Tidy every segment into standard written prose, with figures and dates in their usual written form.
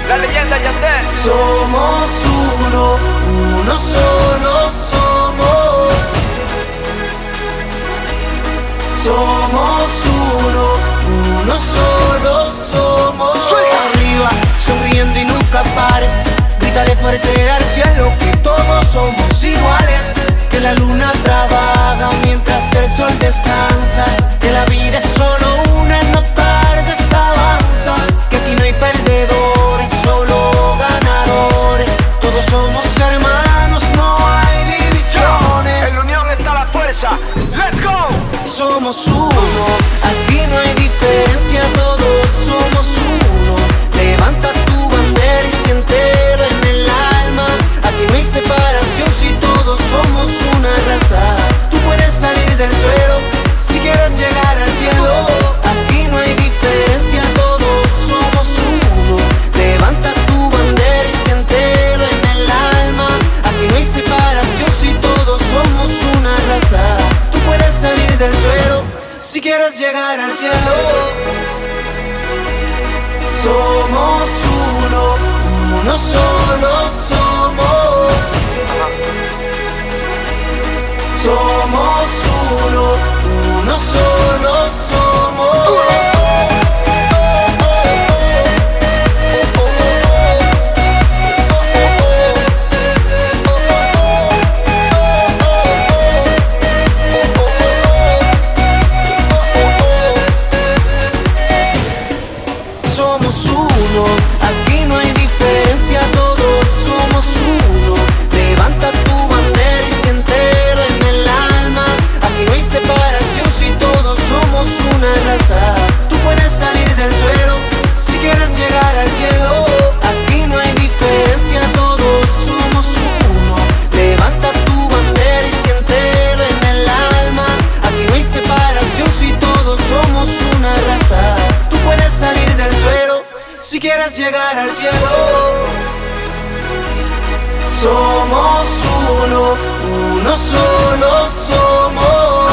La leyenda Yandel. Somos uno solo somos. Somos uno solo somos. Suelta. Arriba, sonriendo y nunca pares. Grítale fuerte al cielo que todos somos iguales. Que la luna trabaja mientras el sol descansa. Que la vida es solo una, no tardes, avanza. Que aquí no hay perdedores, solo ganadores. Todos somos hermanos, no hay divisiones. En la unión está la fuerza. Let's go. Somos uno, aquí no hay diferencia, todos somos uno. Levanta tu bandera y siéntelo en el alma. Aquí no hay separación si todos somos una raza. Tú puedes salir del suelo si quieres llegar al cielo. Aquí no hay diferencia, todos somos uno. Levanta tu bandera y siéntelo en el alma. Aquí no hay separación si todos somos una raza. Tú puedes salir del suelo si quieres llegar al cielo. Somos uno solo somos. Somos uno solo somos. Somos uno, aquí no hay diferencia, todos somos uno. Levanta tu bandera y siéntelo en el alma. Aquí no hay separación si todos somos una raza. Tú puedes salir del suelo si quieres llegar al cielo. Aquí no hay diferencia, todos somos uno. Levanta tu bandera y siéntelo en el alma. Aquí no hay separación si todos somos una raza. Tú puedes salir del suelo si quieres llegar al cielo. Somos uno solo somos.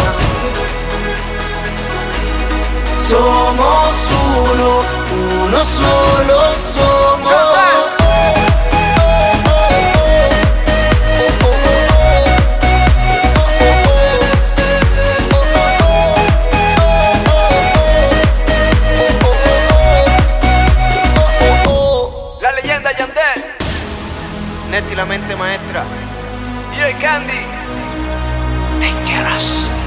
Somos uno solo somos. La leyenda Yandel. Neti la mente maestra. Y el Candy. Dangerous.